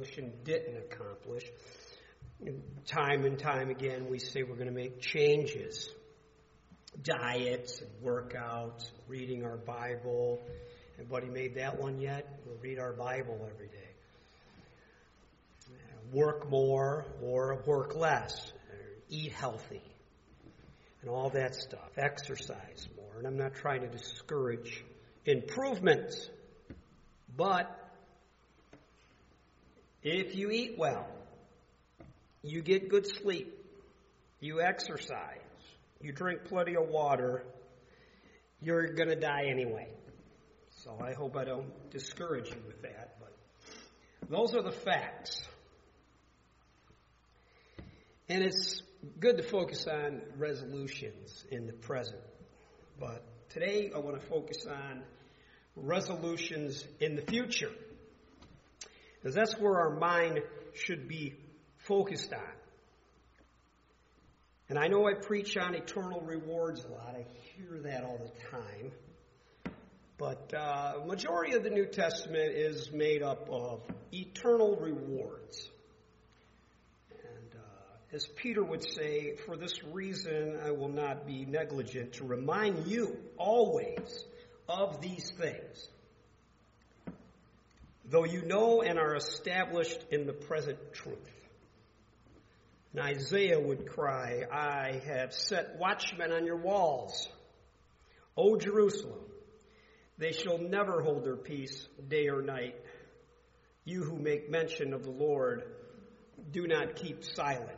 accomplish and didn't accomplish. Time and time again, we say we're going to make changes. Diets, and workouts, reading our Bible. Anybody made that one yet? We'll read our Bible every day. Work more or work less. Eat healthy. And all that stuff. Exercise more. And I'm not trying to discourage improvements. But if you eat well, you get good sleep, you exercise, you drink plenty of water, you're going to die anyway. So I hope I don't discourage you with that. But those are the facts. And it's good to focus on resolutions in the present. But today I want to focus on resolutions in the future. Because that's where our mind should be focused on. And I know I preach on eternal rewards a lot. I hear that all the time. But majority of the New Testament is made up of eternal rewards. And as Peter would say, for this reason I will not be negligent to remind you always of these things, though you know and are established in the present truth. And Isaiah would cry, I have set watchmen on your walls, O Jerusalem. They shall never hold their peace day or night. You who make mention of the Lord, do not keep silent.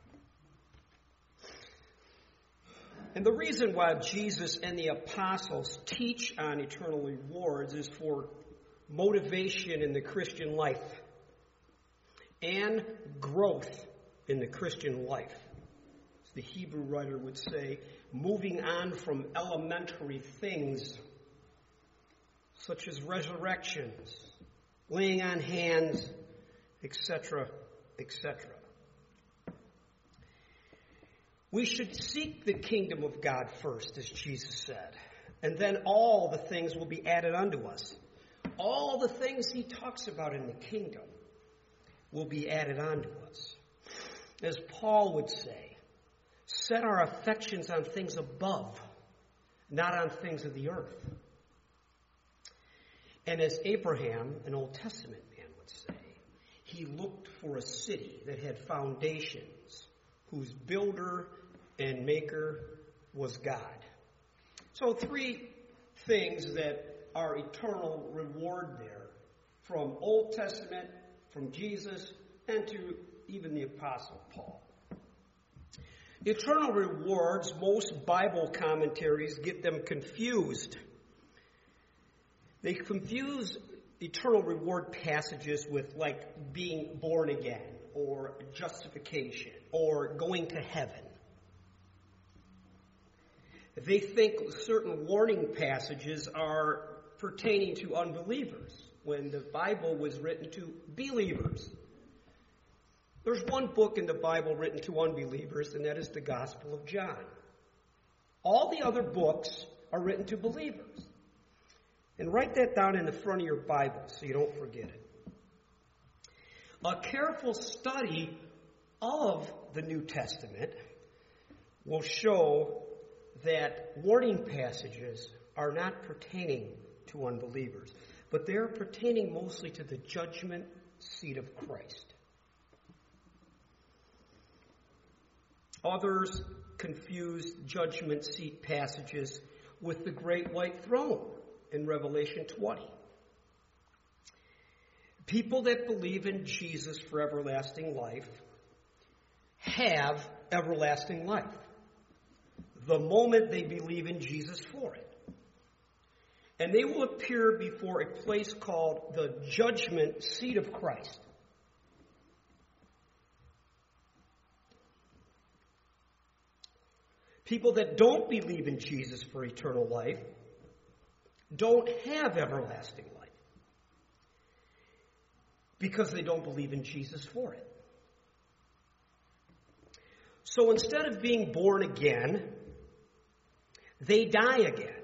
And the reason why Jesus and the apostles teach on eternal rewards is for motivation in the Christian life and growth in the Christian life. As the Hebrew writer would say, moving on from elementary things such as resurrections, laying on hands, etc., etc. We should seek the kingdom of God first, as Jesus said, and then all the things will be added unto us. All the things he talks about in the kingdom will be added unto us. As Paul would say, set our affections on things above, not on things of the earth. And as Abraham, an Old Testament man, would say, he looked for a city that had foundations, whose builder and maker was God. So 3 things that are eternal reward there, from Old Testament, from Jesus, and to even the Apostle Paul. Eternal rewards, most Bible commentaries get them confused. They confuse eternal reward passages with like being born again, or justification, or going to heaven. They think certain warning passages are pertaining to unbelievers, when the Bible was written to believers. There's one book in the Bible written to unbelievers, and that is the Gospel of John. All the other books are written to believers. And write that down in the front of your Bible so you don't forget it. A careful study of the New Testament will show that warning passages are not pertaining to unbelievers, but they're pertaining mostly to the judgment seat of Christ. Others confuse judgment seat passages with the great white throne in Revelation 20. People that believe in Jesus for everlasting life have everlasting life the moment they believe in Jesus for it. And they will appear before a place called the judgment seat of Christ. People that don't believe in Jesus for eternal life don't have everlasting life because they don't believe in Jesus for it. So instead of being born again, they die again,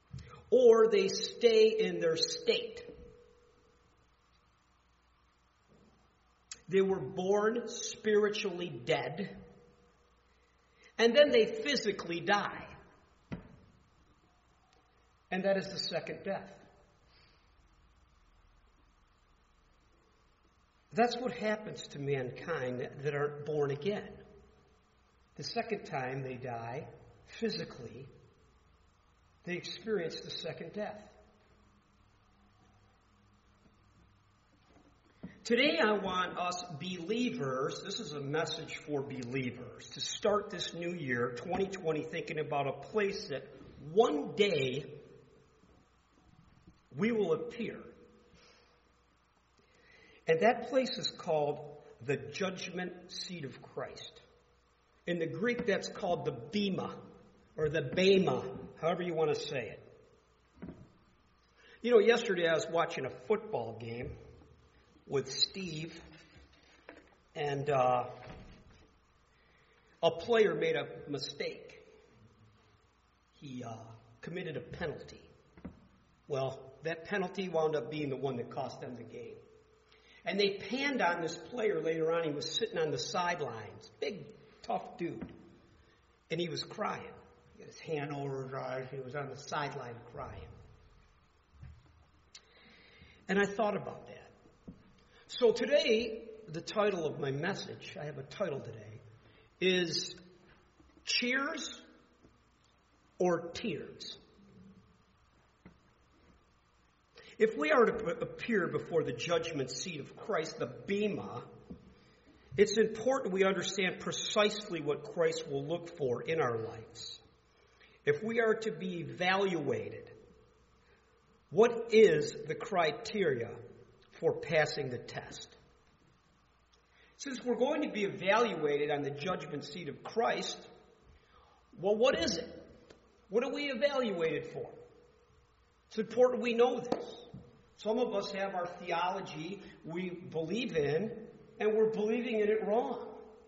or they stay in their state. They were born spiritually dead, and then they physically die. And that is the second death. That's what happens to mankind that aren't born again. The second time they die, physically, they experience the second death. Today I want us believers, this is a message for believers, to start this new year, 2020, thinking about a place that one day we will appear. And that place is called the judgment seat of Christ. In the Greek, that's called the bema, or the bema, however you want to say it. You know, yesterday I was watching a football game with Steve, and a player made a mistake. He committed a penalty. Well, that penalty wound up being the one that cost them the game. And they panned on this player later on. He was sitting on the sidelines. Big, tough dude. And he was crying. He had his hand over his eyes. He was on the sideline crying. And I thought about that. So today, the title of my message, I have a title today, is Cheers or Tears? If we are to appear before the judgment seat of Christ, the bema, it's important we understand precisely what Christ will look for in our lives. If we are to be evaluated, what is the criteria for passing the test? Since we're going to be evaluated on the judgment seat of Christ, well, what is it? What are we evaluated for? It's important we know this. Some of us have our theology we believe in, and we're believing in it wrong.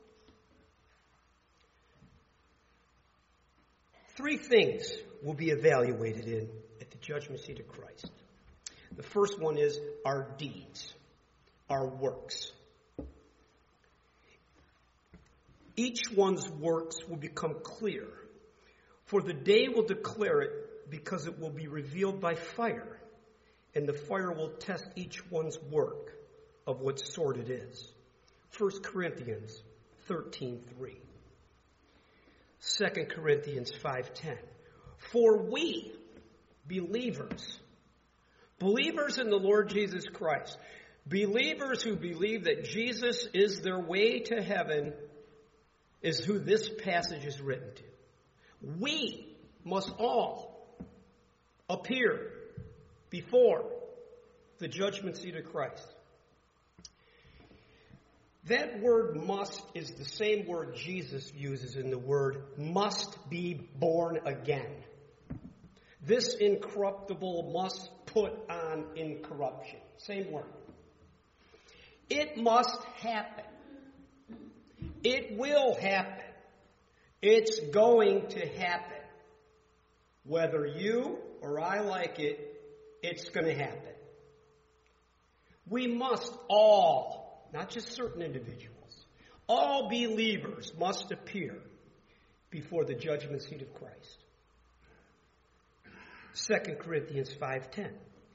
3 things will be evaluated in at the judgment seat of Christ. The first one is our deeds, our works. Each one's works will become clear, for the day will declare it, because it will be revealed by fire, and the fire will test each one's work of what sort it is. 1 Corinthians 13:3. 2 Corinthians 5:10. For we, believers in the Lord Jesus Christ, believers who believe that Jesus is their way to heaven, is who this passage is written to. We must all appear before the judgment seat of Christ. That word must is the same word Jesus uses in the word must be born again. This incorruptible must put on incorruption. Same word. It must happen. It will happen. It's going to happen. Whether you or I like it, it's going to happen. We must all, not just certain individuals, all believers must appear before the judgment seat of Christ. 2 Corinthians 5:10.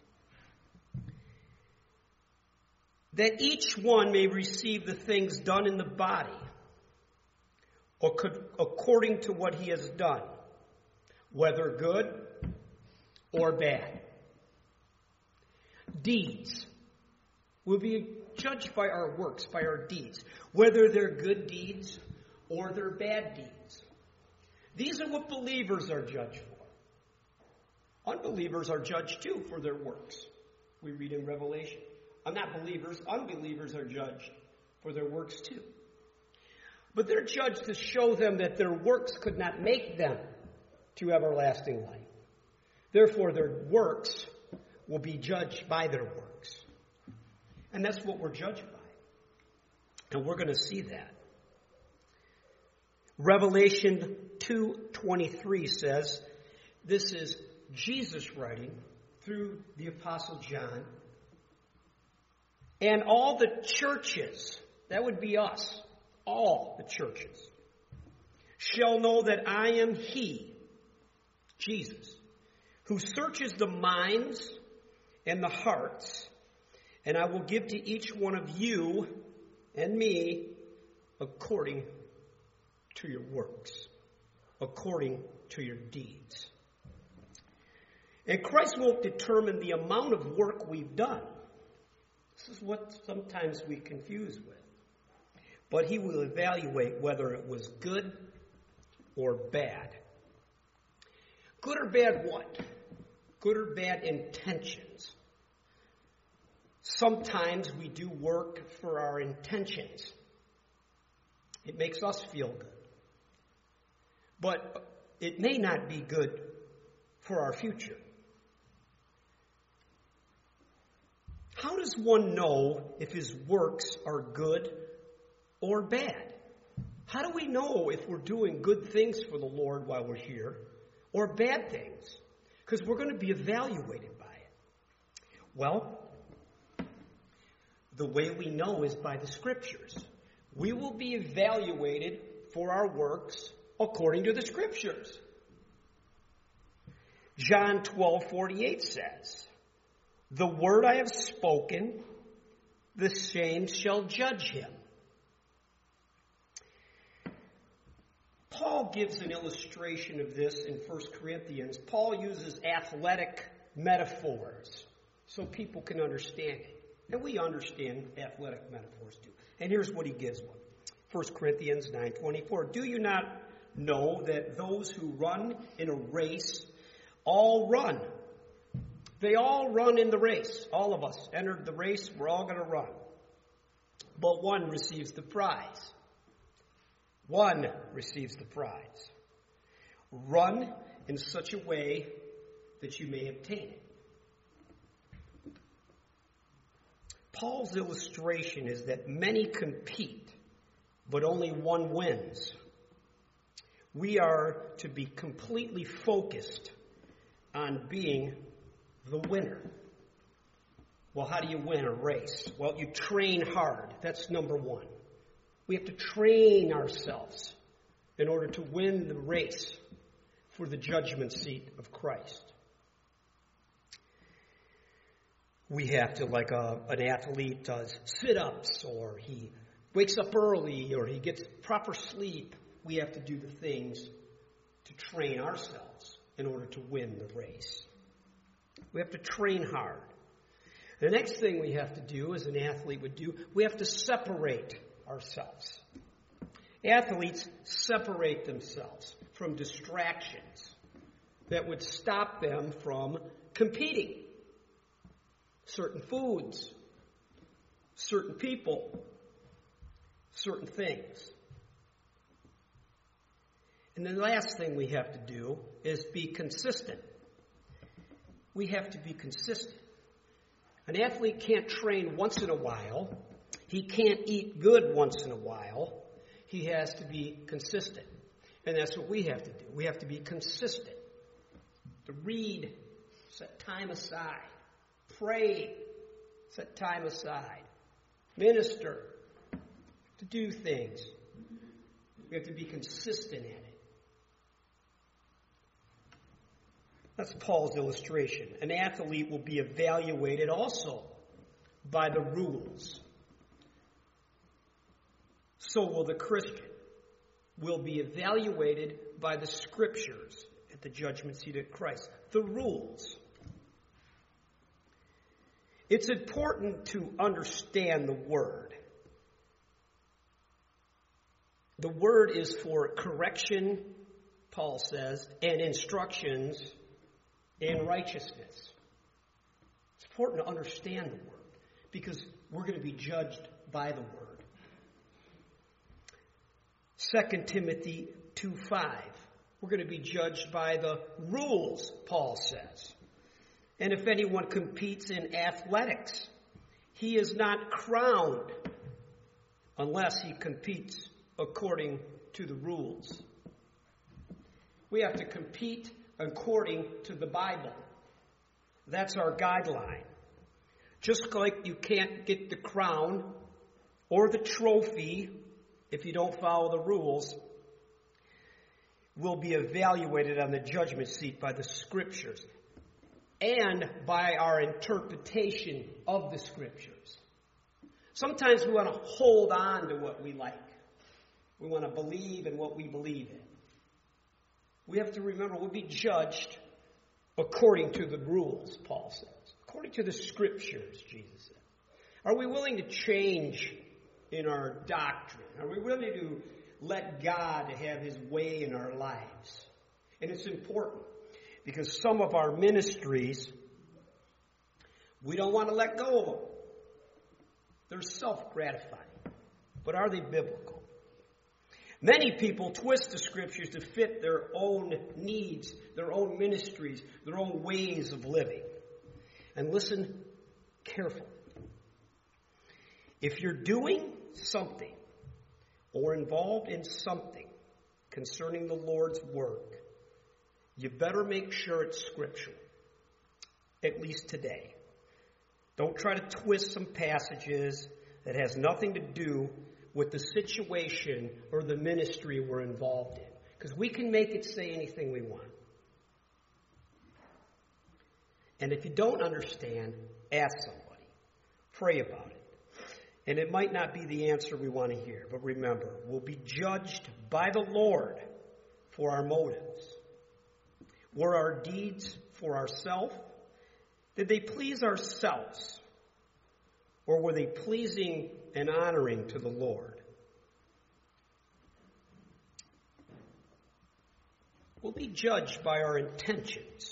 That each one may receive the things done in the body, or according to what he has done, whether good or bad. Deeds will be judged by our works, by our deeds, whether they're good deeds or they're bad deeds. These are what believers are judged for. Unbelievers are judged too for their works. We read in Revelation. Not believers, unbelievers are judged for their works too. But they're judged to show them that their works could not make them to everlasting life. Therefore, their works will be judged by their works. And that's what we're judged by. And we're going to see that. Revelation 2:23 says, this is Jesus writing through the Apostle John, and all the churches that would be us, all the churches, shall know that I am He, Jesus, who searches the minds and the hearts, and I will give to each one of you and me according to your works, according to your deeds. And Christ won't determine the amount of work we've done. This is what sometimes we confuse with. But He will evaluate whether it was good or bad. Good or bad what? Good or bad intentions. Sometimes we do work for our intentions. It makes us feel good. But it may not be good for our future. How does one know if his works are good or bad? How do we know if we're doing good things for the Lord while we're here or bad things? Because we're going to be evaluated by it. Well, the way we know is by the Scriptures. We will be evaluated for our works according to the Scriptures. John 12:48 says, "The word I have spoken, the same shall judge him." Paul gives an illustration of this in 1 Corinthians. Paul uses athletic metaphors so people can understand it. And we understand athletic metaphors too. And here's what he gives one. 1 Corinthians 9:24. "Do you not know that those who run in a race all run? They all run in the race." All of us entered the race. We're all going to run. But one receives the prize. One receives the prize. Run in such a way that you may obtain it. Paul's illustration is that many compete, but only one wins. We are to be completely focused on being the winner. Well, how do you win a race? Well, you train hard. That's number one. We have to train ourselves in order to win the race for the judgment seat of Christ. We have to, like an athlete does sit-ups, or he wakes up early, or he gets proper sleep. We have to do the things to train ourselves in order to win the race. We have to train hard. The next thing we have to do, as an athlete would do, we have to separate ourselves. Athletes separate themselves from distractions that would stop them from competing. Certain foods, certain people, certain things. And the last thing we have to do is be consistent. We have to be consistent. An athlete can't train once in a while. He can't eat good once in a while. He has to be consistent. And that's what we have to do. We have to be consistent. To read, set time aside. Pray, set time aside. Minister, to do things. We have to be consistent in it. That's Paul's illustration. An athlete will be evaluated also by the rules. So will the Christian. Will be evaluated by the Scriptures at the judgment seat of Christ. The rules. It's important to understand the Word. The Word is for correction, Paul says, and instructions in righteousness. It's important to understand the Word because we're going to be judged by the Word. 2 Timothy 2:5. We're going to be judged by the rules, Paul says. And if anyone competes in athletics, he is not crowned unless he competes according to the rules. We have to compete according to the Bible. That's our guideline. Just like you can't get the crown or the trophy, if you don't follow the rules, will be evaluated on the judgment seat by the Scriptures and by our interpretation of the Scriptures. Sometimes we want to hold on to what we like. We want to believe in what we believe in. We have to remember we'll be judged according to the rules, Paul says. According to the Scriptures, Jesus said. Are we willing to change in our doctrine? Are we willing to let God have His way in our lives? And it's important because some of our ministries, we don't want to let go of them. They're self-gratifying. But are they biblical? Many people twist the Scriptures to fit their own needs, their own ministries, their own ways of living. And listen carefully. If you're doing something or involved in something concerning the Lord's work, you better make sure it's scriptural, at least today. Don't try to twist some passages that has nothing to do with the situation or the ministry we're involved in, because we can make it say anything we want. And if you don't understand, ask somebody. Pray about it. And it might not be the answer we want to hear, but remember, we'll be judged by the Lord for our motives. Were our deeds for ourselves? Did they please ourselves? Or were they pleasing and honoring to the Lord? We'll be judged by our intentions.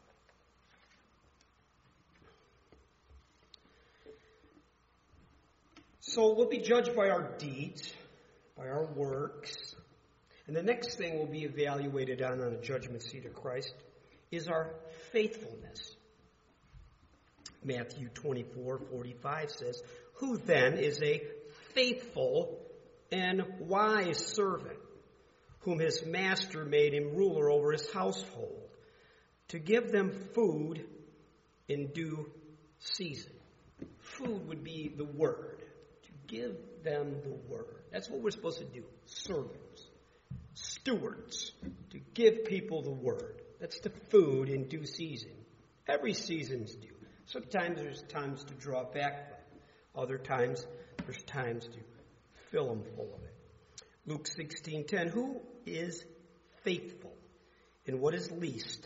So we'll be judged by our deeds, by our works. And the next thing we'll be evaluated on the judgment seat of Christ is our faithfulness. Matthew 24:45 says, "Who then is a faithful and wise servant, whom his master made him ruler over his household, to give them food in due season?" Food would be the word. Give them the word. That's what we're supposed to do. Servants. Stewards. To give people the word. That's the food in due season. Every season's due. Sometimes there's times to draw back from. Other times there's times to fill them full of it. Luke 16:10. Who is faithful in what is least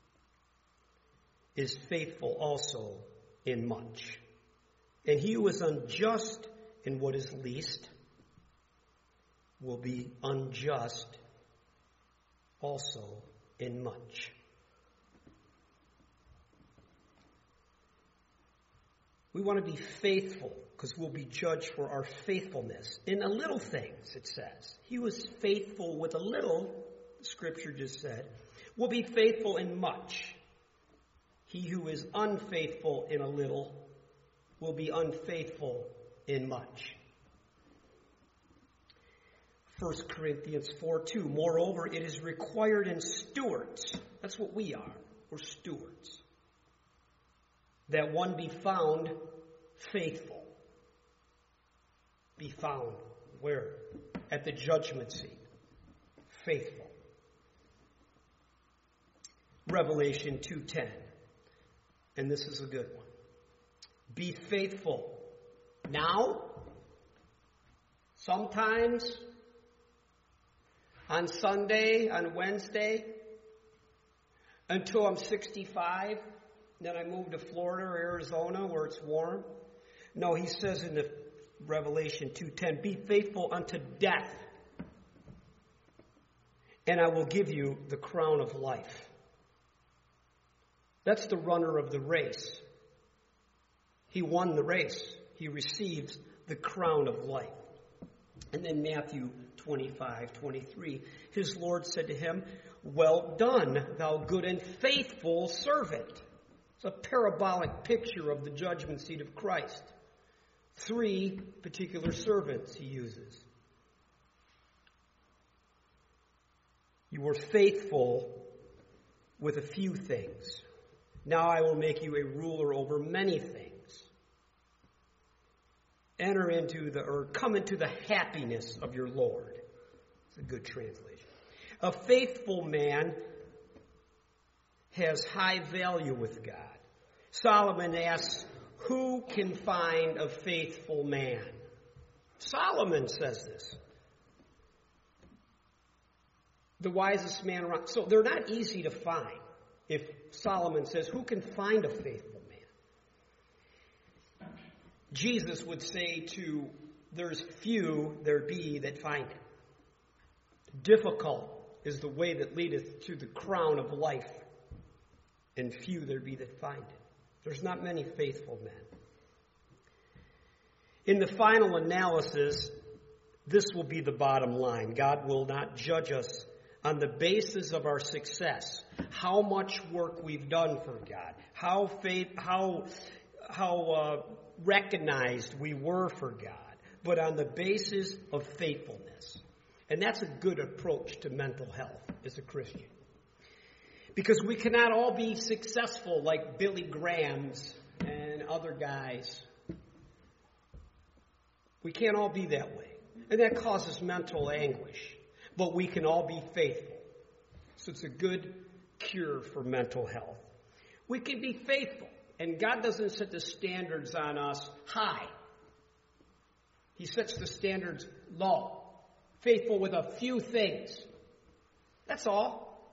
is faithful also in much. And he who is unjust in what is least will be unjust also in much. We want to be faithful because we'll be judged for our faithfulness in the little things, it says. He was faithful with a little, the scripture just said, will be faithful in much. He who is unfaithful in a little will be unfaithful in much. 1 Corinthians 4:2. Moreover, it is required in stewards. That's what we are. We're stewards. That one be found faithful. Be found where? At the judgment seat. Faithful. Revelation 2:10. And this is a good one. Be faithful now, sometimes, on Sunday, on Wednesday, until I'm 65, then I move to Florida or Arizona where it's warm. No, he says in the Revelation 2:10, be faithful unto death, and I will give you the crown of life. That's the runner of the race. He won the race. He receives the crown of life. And then Matthew 25:23, his Lord said to him, well done, thou good and faithful servant. It's a parabolic picture of the judgment seat of Christ. 3 particular servants he uses. You were faithful with a few things. Now I will make you a ruler over many things. come into the happiness of your Lord. It's a good translation. A faithful man has high value with God. Solomon asks, who can find a faithful man? Solomon says this. The wisest man around. So they're not easy to find. If Solomon says, who can find a faithful man? Jesus would say there's few there be that find it. Difficult is the way that leadeth to the crown of life, and few there be that find it. There's not many faithful men. In the final analysis, this will be the bottom line. God will not judge us on the basis of our success, how much work we've done for God, how recognized we were for God, but on the basis of faithfulness. And that's a good approach to mental health as a Christian. Because we cannot all be successful like Billy Graham's and other guys. We can't all be that way. And that causes mental anguish. But we can all be faithful. So it's a good cure for mental health. We can be faithful. And God doesn't set the standards on us high. He sets the standards low. Faithful with a few things. That's all.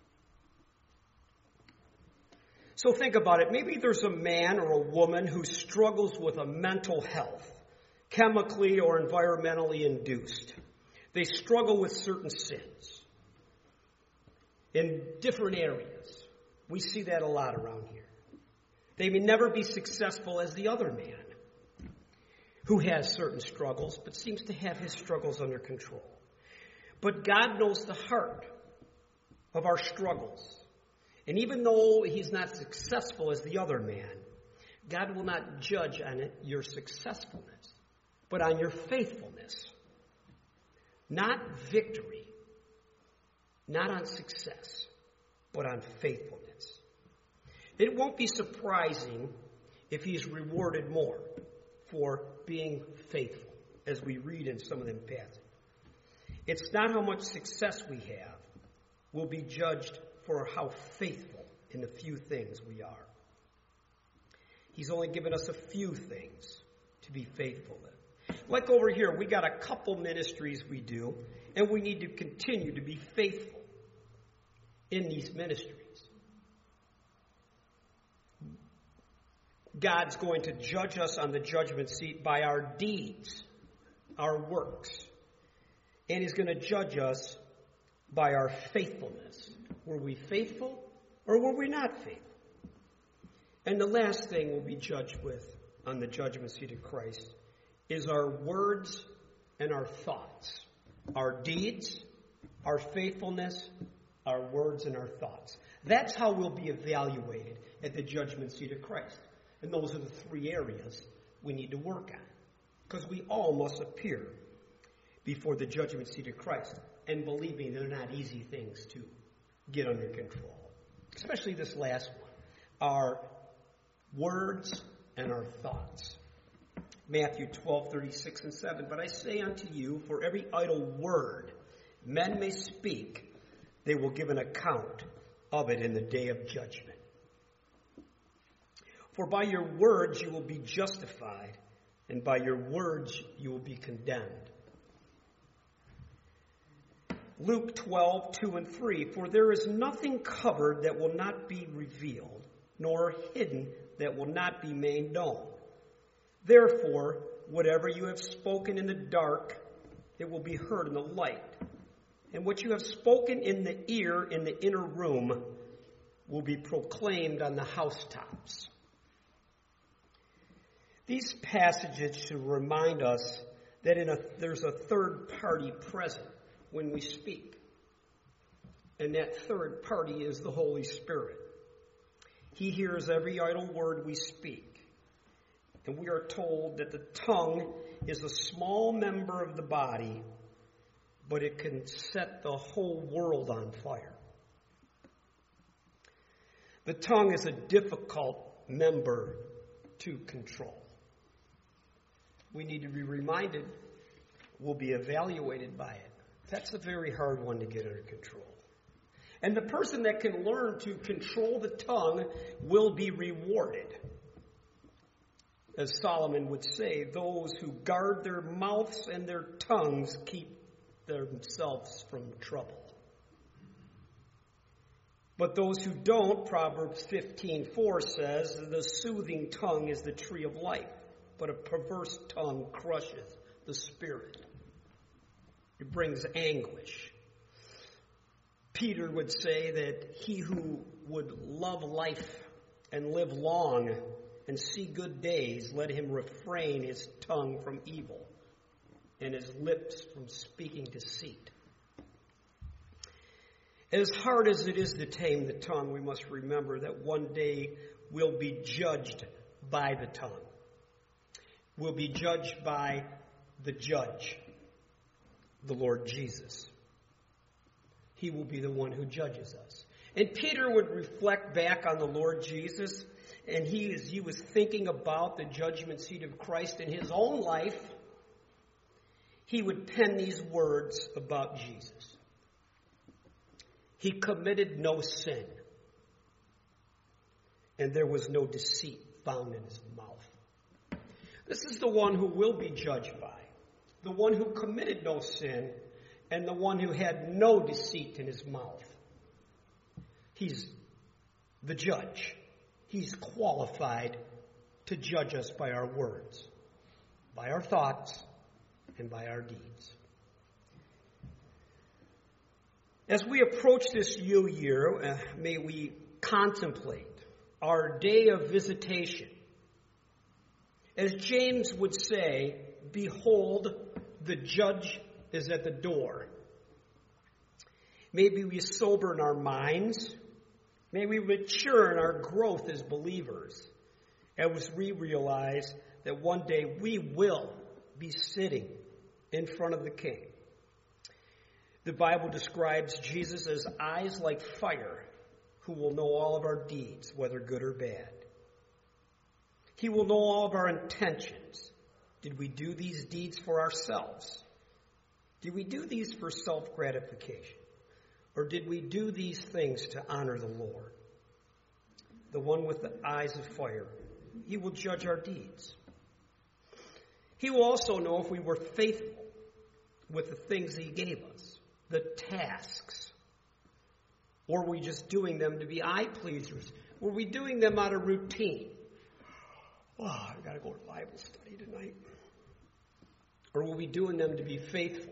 So think about it. Maybe there's a man or a woman who struggles with a mental health, chemically or environmentally induced. They struggle with certain sins in different areas. We see that a lot around here. They may never be successful as the other man who has certain struggles, but seems to have his struggles under control. But God knows the heart of our struggles. And even though he's not successful as the other man, God will not judge on it your successfulness, but on your faithfulness. Not victory, not on success, but on faithfulness. It won't be surprising if he's rewarded more for being faithful, as we read in some of them passages. It's not how much success we have. We'll be judged for how faithful in the few things we are. He's only given us a few things to be faithful in. Like over here, we got a couple ministries we do, and we need to continue to be faithful in these ministries. God's going to judge us on the judgment seat by our deeds, our works. And he's going to judge us by our faithfulness. Were we faithful or were we not faithful? And the last thing we'll be judged with on the judgment seat of Christ is our words and our thoughts. Our deeds, our faithfulness, our words and our thoughts. That's how we'll be evaluated at the judgment seat of Christ. And those are the three areas we need to work on. Because we all must appear before the judgment seat of Christ. And believe me, they're not easy things to get under control. Especially this last one. Our words and our thoughts. Matthew 12:36 and 7. But I say unto you, for every idle word men may speak, they will give an account of it in the day of judgment. For by your words you will be justified, and by your words you will be condemned. Luke 12:2 and 3. For there is nothing covered that will not be revealed, nor hidden that will not be made known. Therefore, whatever you have spoken in the dark, it will be heard in the light. And what you have spoken in the ear in the inner room will be proclaimed on the housetops. These passages should remind us that there's a third party present when we speak. And that third party is the Holy Spirit. He hears every idle word we speak. And we are told that the tongue is a small member of the body, but it can set the whole world on fire. The tongue is a difficult member to control. we need to be reminded we'll be evaluated by it. That's a very hard one to get under control. And the person that can learn to control the tongue will be rewarded. As Solomon would say, those who guard their mouths and their tongues keep themselves from trouble. But those who don't, Proverbs 15:4 says, the soothing tongue is the tree of life, but a perverse tongue crushes the spirit. It brings anguish. Peter would say that he who would love life and live long and see good days, let him refrain his tongue from evil and his lips from speaking deceit. As hard as it is to tame the tongue, we must remember that one day we'll be judged by the tongue. We'll be judged by the judge, the Lord Jesus. He will be the one who judges us. And Peter would reflect back on the Lord Jesus, and he was thinking about the judgment seat of Christ in his own life. He would pen these words about Jesus. He committed no sin, and there was no deceit found in his mouth. This is the one who will be judged by, the one who committed no sin, and the one who had no deceit in his mouth. He's the judge. He's qualified to judge us by our words, by our thoughts, and by our deeds. As we approach this new year, may we contemplate our day of visitation. As James would say, behold, the judge is at the door. May we be sober in our minds. May we mature in our growth as believers, as we realize that one day we will be sitting in front of the King. The Bible describes Jesus as eyes like fire, who will know all of our deeds, whether good or bad. He will know all of our intentions. Did we do these deeds for ourselves? Did we do these for self-gratification? Or did we do these things to honor the Lord? The one with the eyes of fire, he will judge our deeds. He will also know if we were faithful with the things he gave us, the tasks. Or were we just doing them to be eye-pleasers? Were we doing them out of routine? Oh, I've got to go to Bible study tonight. Or were we doing them to be faithful?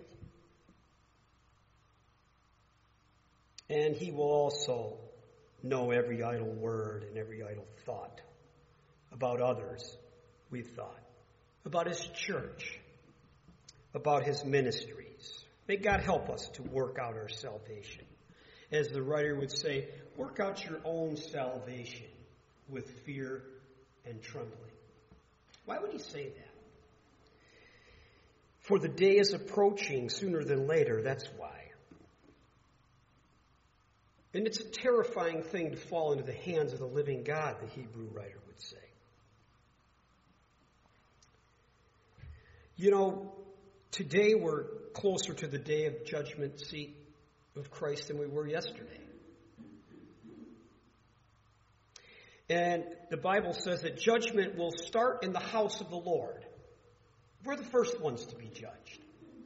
And he will also know every idle word and every idle thought about others we've thought, about his church, about his ministries. May God help us to work out our salvation. As the writer would say, work out your own salvation with fear and trembling. Why would he say that? For the day is approaching sooner than later, that's why. And it's a terrifying thing to fall into the hands of the living God, the Hebrew writer would say. You know, today we're closer to the day of judgment seat of Christ than we were yesterday. And the Bible says that judgment will start in the house of the Lord. We're the first ones to be judged.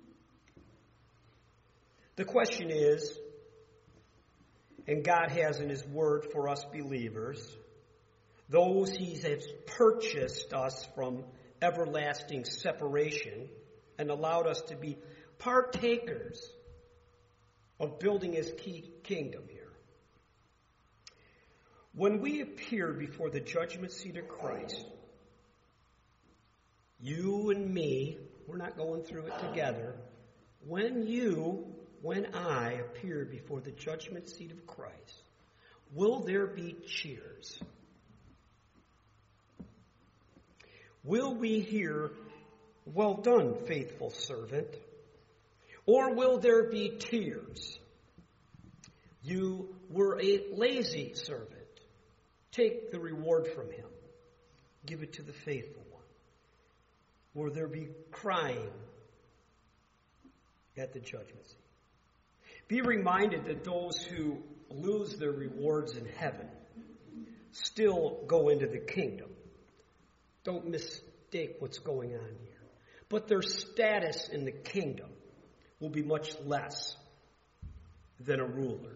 The question is, and God has in his word for us believers, those he has purchased us from everlasting separation and allowed us to be partakers of building his kingdom here. When we appear before the judgment seat of Christ, you and me, we're not going through it together. When I appear before the judgment seat of Christ, will there be cheers? Will we hear, well done, faithful servant? Or will there be tears? You were a lazy servant. Take the reward from him. Give it to the faithful one. Will there be crying at the judgment seat? Be reminded that those who lose their rewards in heaven still go into the kingdom. Don't mistake what's going on here. But their status in the kingdom will be much less than a ruler.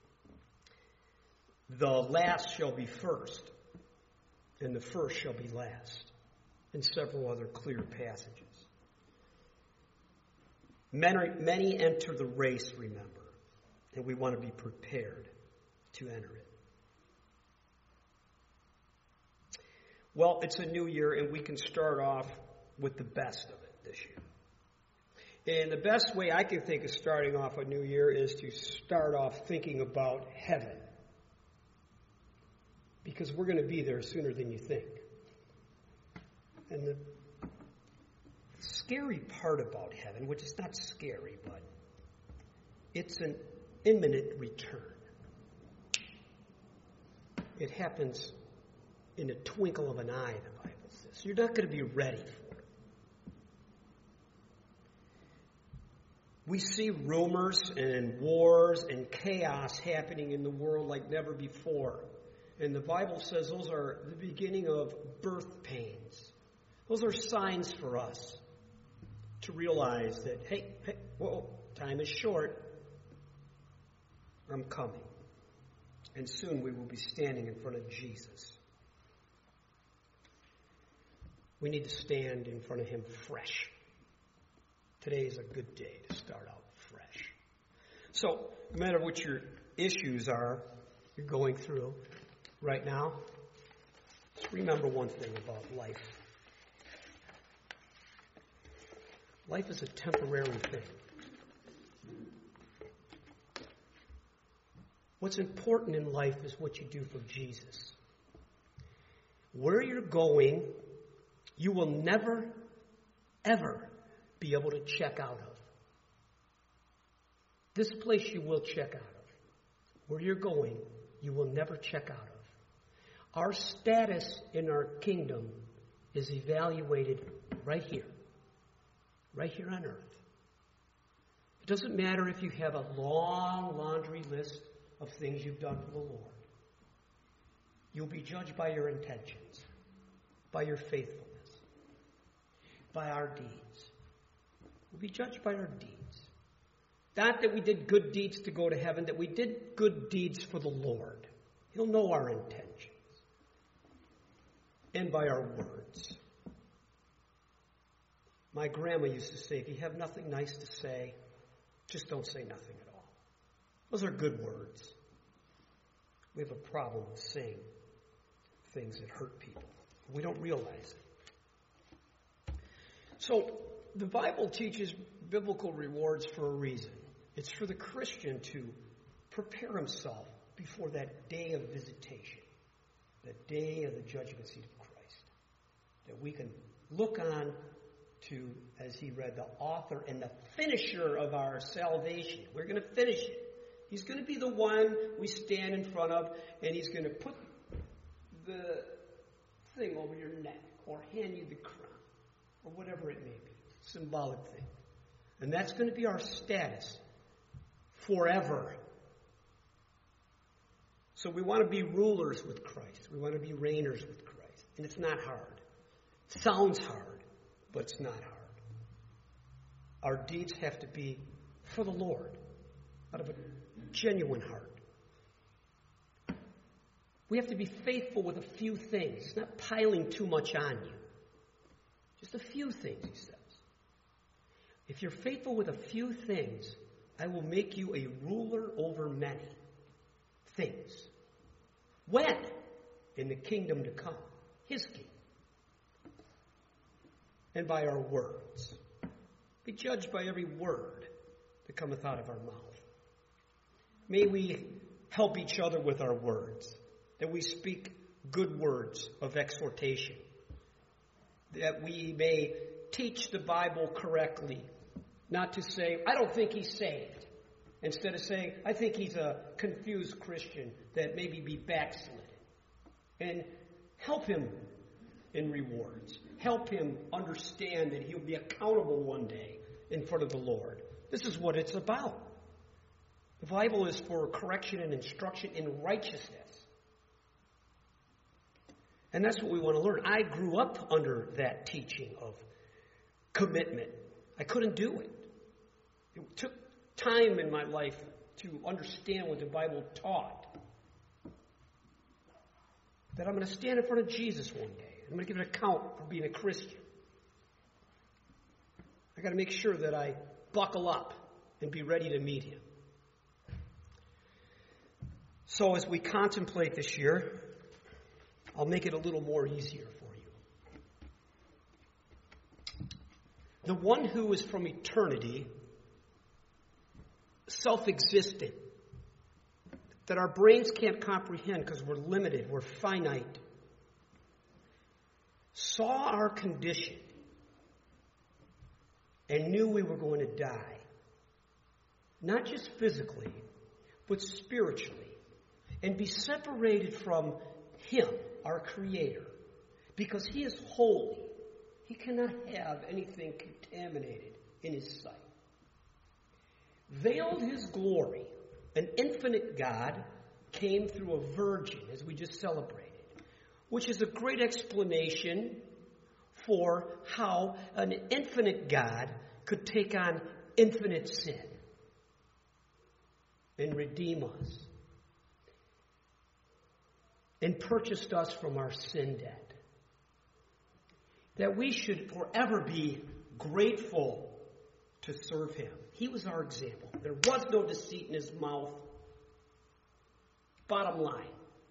The last shall be first, and the first shall be last, and several other clear passages. Many enter the race, remember, and we want to be prepared to enter it. Well, it's a new year, and we can start off with the best of it this year. And the best way I can think of starting off a new year is to start off thinking about heaven. Because we're going to be there sooner than you think. And the scary part about heaven, which is not scary, but it's an imminent return. It happens in a twinkle of an eye, the Bible says. You're not going to be ready for it. We see rumors and wars and chaos happening in the world like never before. And the Bible says those are the beginning of birth pains. Those are signs for us to realize that, hey, whoa, time is short. I'm coming. And soon we will be standing in front of Jesus. We need to stand in front of him fresh. Today is a good day to start out fresh. So, no matter what your issues are you're going through right now, just remember one thing about life. Life is a temporary thing. What's important in life is what you do for Jesus. Where you're going, you will never, ever be able to check out of. This place you will check out of. Where you're going, you will never check out of. Our status in our kingdom is evaluated right here on earth. It doesn't matter if you have a long laundry list of things you've done for the Lord. You'll be judged by your intentions, by your faithfulness, by our deeds. We'll be judged by our deeds. Not that we did good deeds to go to heaven, that we did good deeds for the Lord. He'll know our intentions. And by our words. My grandma used to say, if you have nothing nice to say, just don't say nothing at all. Those are good words. We have a problem with saying things that hurt people. We don't realize it. So, the Bible teaches biblical rewards for a reason. It's for the Christian to prepare himself before that day of visitation, that day of the judgment seat of Christ, that we can look on to, as he read, the author and the finisher of our salvation. We're going to finish it. He's going to be the one we stand in front of, and he's going to put the thing over your neck or hand you the crown or whatever it may be. Symbolic thing. And that's going to be our status forever. So we want to be rulers with Christ. We want to be reigners with Christ. And it's not hard. It sounds hard, but it's not hard. Our deeds have to be for the Lord, out of a genuine heart. We have to be faithful with a few things. It's not piling too much on you. Just a few things, he says. If you're faithful with a few things, I will make you a ruler over many things. When? In the kingdom to come. His kingdom. And by our words. Be judged by every word that cometh out of our mouth. May we help each other with our words. That we speak good words of exhortation. That we may teach the Bible correctly. Not to say, I don't think he's saved. Instead of saying, I think he's a confused Christian that maybe be backslidden. And help him in rewards. help him understand that he'll be accountable one day in front of the Lord. This is what it's about. The Bible is for correction and instruction in righteousness. And that's what we want to learn. I grew up under that teaching of commitment. I couldn't do it. It took time in my life to understand what the Bible taught. That I'm going to stand in front of Jesus one day. I'm going to give an account for being a Christian. I got to make sure that I buckle up and be ready to meet him. So as we contemplate this year, I'll make it a little more easier for you. The one who is from eternity, self-existent, that our brains can't comprehend because we're limited, we're finite, saw our condition and knew we were going to die. Not just physically, but spiritually. And be separated from him, our Creator. Because he is holy. He cannot have anything contaminated in his sight. Veiled his glory. An infinite God came through a virgin, as we just celebrated, which is a great explanation for how an infinite God could take on infinite sin and redeem us and purchased us from our sin debt. That we should forever be grateful to serve him. He was our example. There was no deceit in his mouth. Bottom line.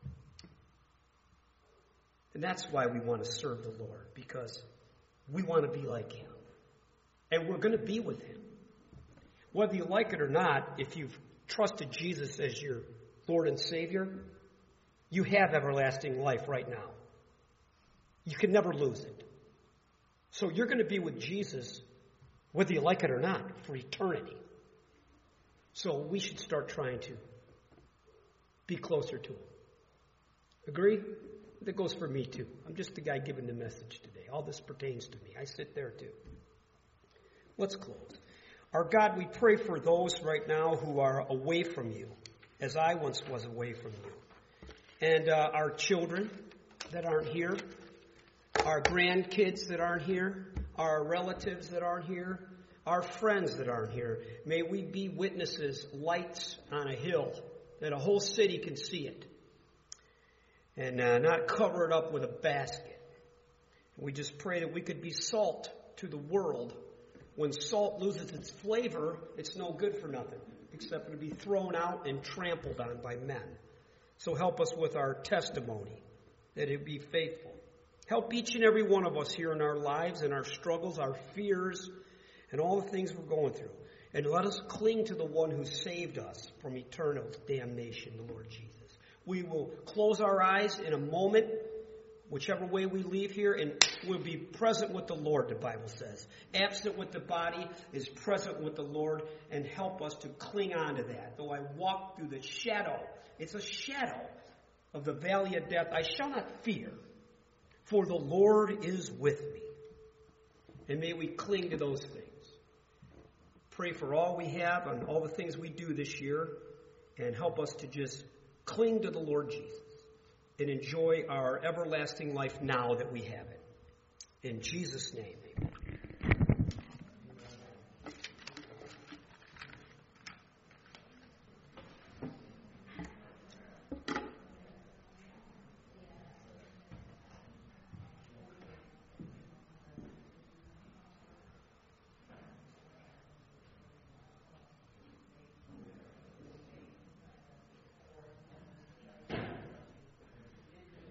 And that's why we want to serve the Lord, because we want to be like him. And we're going to be with him. Whether you like it or not, if you've trusted Jesus as your Lord and Savior, you have everlasting life right now. You can never lose it. So you're going to be with Jesus, whether you like it or not, for eternity. So we should start trying to be closer to him. Agree? That goes for me too. I'm just the guy giving the message today. All this pertains to me. I sit there too. Let's close. Our God, we pray for those right now who are away from you, as I once was away from you. And our children that aren't here, our grandkids that aren't here, our relatives that aren't here, our friends that aren't here. May we be witnesses, lights on a hill, that a whole city can see it. And not cover it up with a basket. We just pray that we could be salt to the world. When salt loses its flavor, it's no good for nothing, except to be thrown out and trampled on by men. So help us with our testimony, that it be faithful. Help each and every one of us here in our lives and our struggles, our fears, and all the things we're going through. And let us cling to the one who saved us from eternal damnation, the Lord Jesus. We will close our eyes in a moment, whichever way we leave here, and we'll be present with the Lord, the Bible says. Absent with the body is present with the Lord, and help us to cling on to that. Though I walk through the shadow, it's a shadow of the valley of death, I shall not fear, for the Lord is with me. And may we cling to those things. Pray for all we have and all the things we do this year, and help us to just cling to the Lord Jesus and enjoy our everlasting life now that we have it. In Jesus' name, amen.